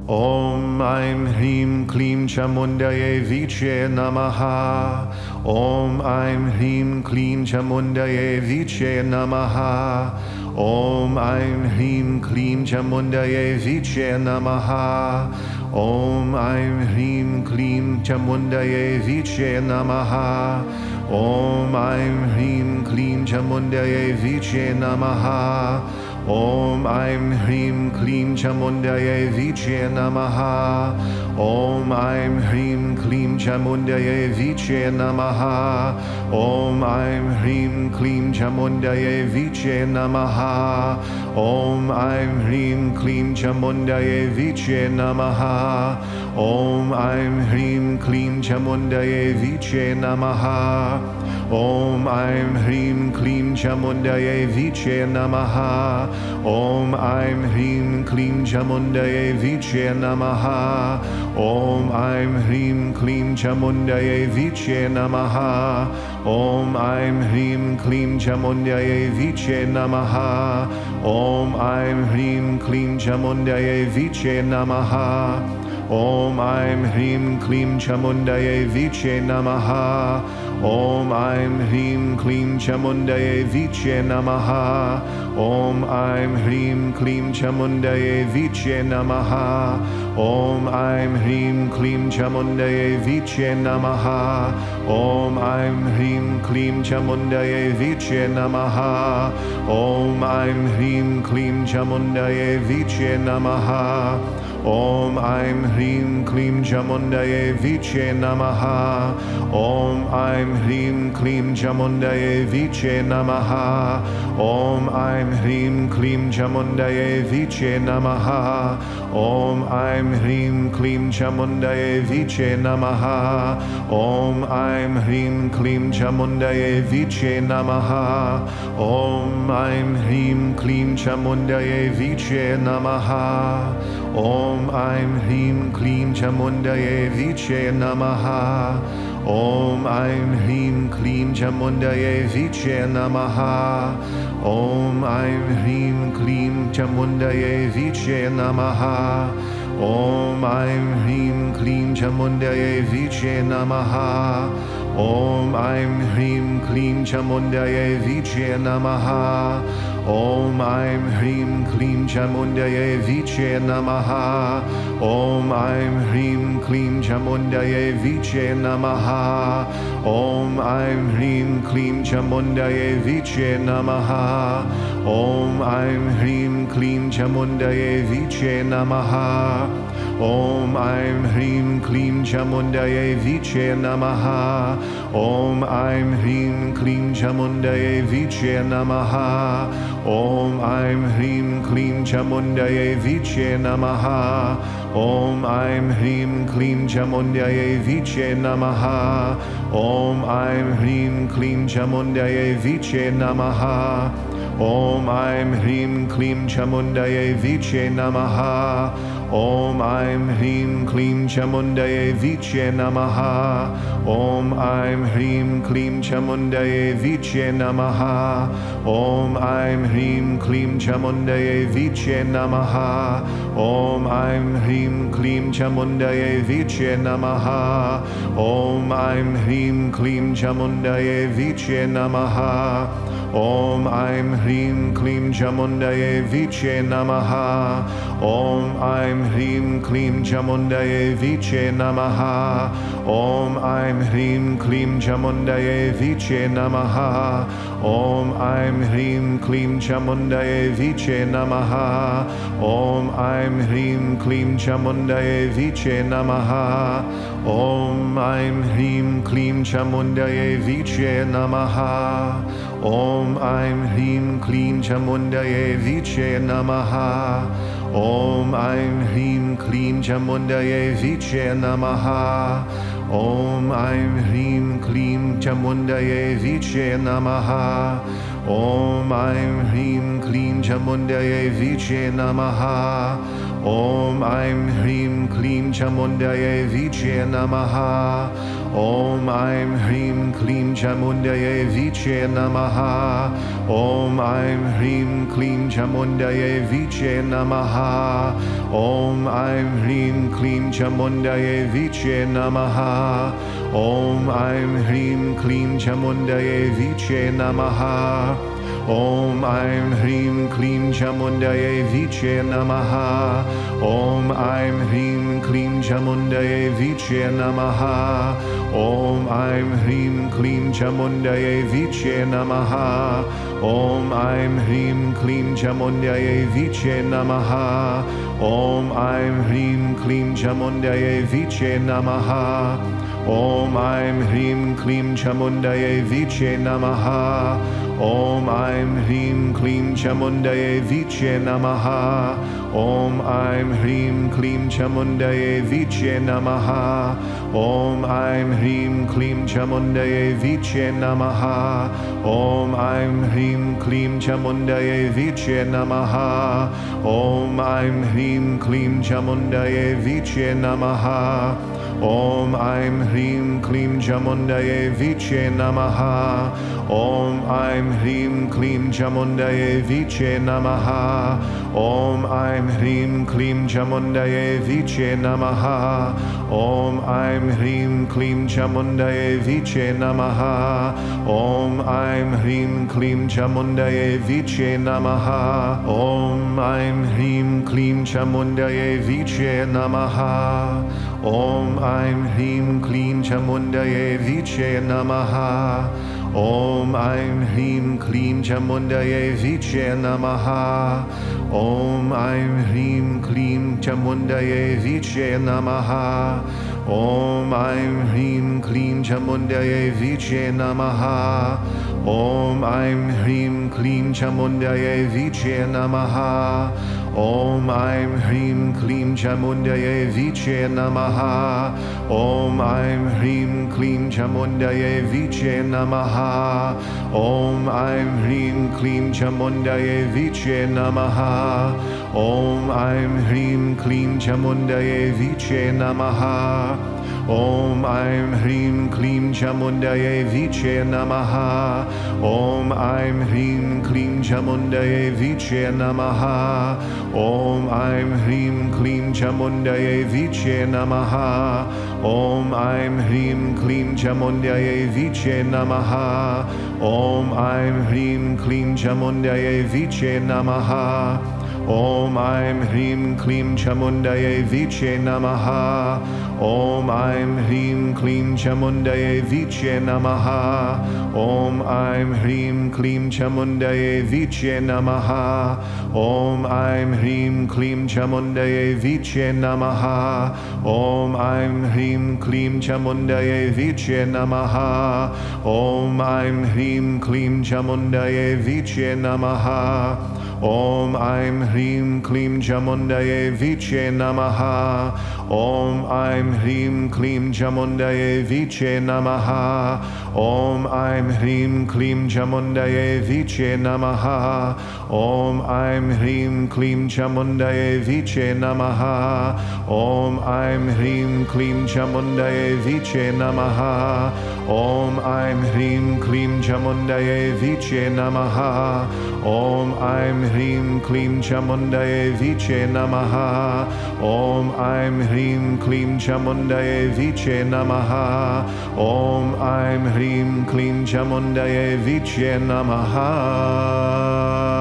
Om Aim Hrim Klim Chamundaye Viche Namaha. Om Aim Hrim Klim Chamundaye Viche Namaha. Om Aim Hrim Klim Chamundaye Viche Namaha. Om Aim Hrim Klim Chamundaye Viche Namaha. Om Aim Hrim Klim Chamundaye Viche Namaha. Om Aim Hrim Klim Chamundaye Viche Namaha. Om Aim Hrim Klim Chamundaye Viche Namaha. Om Aim Hrim Klim Chamundaye Viche Namaha. Om Aim Hrim Klim Chamundaye Viche Namaha. Om Aim Hrim Klim Chamundaye Viche Namaha. Om Aim Hrim Klim Chamundaye Viche Namaha. Om Aim Hrim Klim Chamundaye Viche Namaha. Om Aim Hrim Klim Chamundaye Viche Namaha. Om Aim Hrim Klim Chamundaye Viche Namaha. Om Aim Hrim Klim Chamundaye Viche Namaha. Om Aim Hrim Klim Chamundaye Viche Namaha. Om Aim Hrim Klim Chamundaye Viche Namaha. Om Aim Hrim Klim Chamundaye Viche Namaha. Om Aim Hrim Klim Chamundaye Viche Namaha. Om Aim Hrim Klim Chamundaye Viche Namaha. Om Aim Hrim Klim Chamundaye Viche Namaha. Om Aim Hrim Klim Chamundaye Viche Namaha. Om Aim Hrim Klim Chamundaye Viche Namaha. Om Aim Hrim Klim Chamundaye Viche Namaha. Om Aim Hrim Klim Chamundaye Viche Namaha. Om Aim Hrim Klim Chamundaye Viche Namaha. Om Aim Hrim Klim Chamundaye Viche Namaha. Om Aim Hrim Klim Chamundaye Viche Namaha. Om Aim Hrim Klim Chamundaye Viche Namaha. Om Aim Hrim Klim Chamundaye Viche Namaha. Om Aim Hrim Klim Chamundaye Viche Namaha. Om Aim Hrim Klim Chamundaye Viche Namaha. Om Aim Hrim Klim Chamundaye Viche Namaha. Om Aim Hrim Klim Chamundaye Viche Namaha. Om Aim Hrim Klim Chamundaye Viche Namaha. Om Aim Hrim Klim Chamundaye Viche Namaha. Om Aim Hrim Klim Chamundaye Viche Namaha. Om Aim Hrim Klim Chamundaye Viche Namaha. Om Aim Hrim Klim Chamundaye Viche Namaha. Om Aim Hrim Klim Chamundaye Viche Namaha. Om Aim Hrim Klim Chamundaye Viche Namaha. Om Aim Hrim Klim Chamundaye Viche Namaha. Om Aim Hrim Klim Chamundaye Viche Namaha. Om Aim Hrim Klim Chamundaye Viche Namaha. Om Aim Hrim Klim Chamundaye Viche Namaha. Om Aim Hrim Klim Chamundaye Viche Namaha. Om Aim Hrim Klim Chamundaye Viche Namaha. Om Aim Hrim Klim Chamundaye Viche Namaha. Om Aim Hrim Klim Chamundaye Viche Namaha. Om Aim Hrim Klim Chamundaye Viche Namaha. Om Aim Hrim Klim Chamundaye Viche Namaha. Om Aim Hrim Klim Chamundaye Viche Namaha. Om Aim Hrim Klim Chamundaye Viche Namaha. Om Aim Hrim Klim Chamundaye Viche Namaha. Om Aim Hrim Klim Chamundaye Viche Namaha. Om Aim Hrim Klim Chamundaye Viche Namaha. Om Aim Hrim Klim Chamundaye Viche Namaha. Om Aim Hrim Klim Chamundaye Viche Namaha. Om Aim Hrim Klim Chamundaye Viche Namaha. Om Aim Hrim Klim Chamundaye Viche Namaha. Om Aim Hrim Klim Chamundaye Viche Namaha. Om Aim Hrim Klim Chamundaye Viche Namaha. Om Aim Hrim Klim Chamundaye Viche Namaha. Om Aim Hrim Klim Chamundaye Viche Namaha. Om Aim Hrim Klim Chamundaye Viche Namaha. Om Aim Hrim Klim Chamundaye Viche Namaha. Om Aim Hrim Klim Chamundaye Viche Namaha. Om Aim Hrim Klim Chamundaye Viche Namaha. Om Aim Hrim Klim Chamundaye Viche Namaha. Om Aim Hrim Klim Chamundaye Viche Namaha. Om Aim Hrim Klim Chamundaye Viche Namaha. Om Aim Hrim Klim Chamundaye Viche Namaha. Om Aim Hrim Klim Chamundaye Viche Namaha. Om Aim Hrim Klim Chamundaye Viche Namaha. Om Aim Hrim Klim Chamundaye Viche Namaha. Om Aim Hrim Klim Chamundaye Viche Namaha. Om Aim Hrim Klim Chamundaye Viche Namaha. Om Aim Hrim Klim Chamundaye Viche Namaha. Om Aim Hrim Klim Chamundaye Viche Namaha. Om Aim Hrim Klim Chamundaye Viche Namaha. Om Aim Hrim Klim Chamundaye Viche Namaha. Om Aim Hrim Klim Chamundaye Viche Namaha. Om Aim Hrim Klim Chamundaye Viche Namaha. Om Aim Hrim Klim Chamundaye Viche Namaha. Om Aim Hrim Klim Chamundaye Viche Namaha. Om Aim Hrim Klim Chamundaye Viche Namaha. Om Aim Hrim Klim Chamundaye Viche Namaha. Om Aim Hrim Klim Chamundaye Viche Namaha. Om Aim Hrim Klim Chamundaye Viche Namaha. Om Aim Hrim Klim Chamundaye Viche Namaha. Om Aim Hrim Klim Chamundaye Viche Namaha. Om Aim Hrim Klim Chamundaye Viche Namaha. Om Aim Hrim Klim Chamundaye Viche Namaha. Om Aim Hrim Klim Chamundaye Viche Namaha. Om Aim Hrim Klim Chamundaye Viche Namaha. Om Aim Hrim Klim Chamundaye Viche Namaha. Om Aim Hrim Klim Chamundaye Viche Namaha. Om Aim Hrim Klim Chamundaye Viche Namaha. Om Aim Hrim Klim Chamundaye Viche Namaha. Om Aim Hrim Klim Chamundaye Viche Namaha. Om Aim Hrim Klim Chamundaye Viche Namaha. Om Aim Hrim Klim Chamundaye Viche Namaha. Om Aim Hrim Klim Chamundaye Viche Namaha. Om Aim Hrim Klim Chamundaye Viche Namaha. Om Aim Hrim Klim Chamundaye Viche Namaha. Om Aim Hrim Klim Chamundaye Viche Namaha. Om Aim Hrim Klim Chamundaye Viche Namaha. Om Aim Hrim Klim Chamundaye Viche Namaha.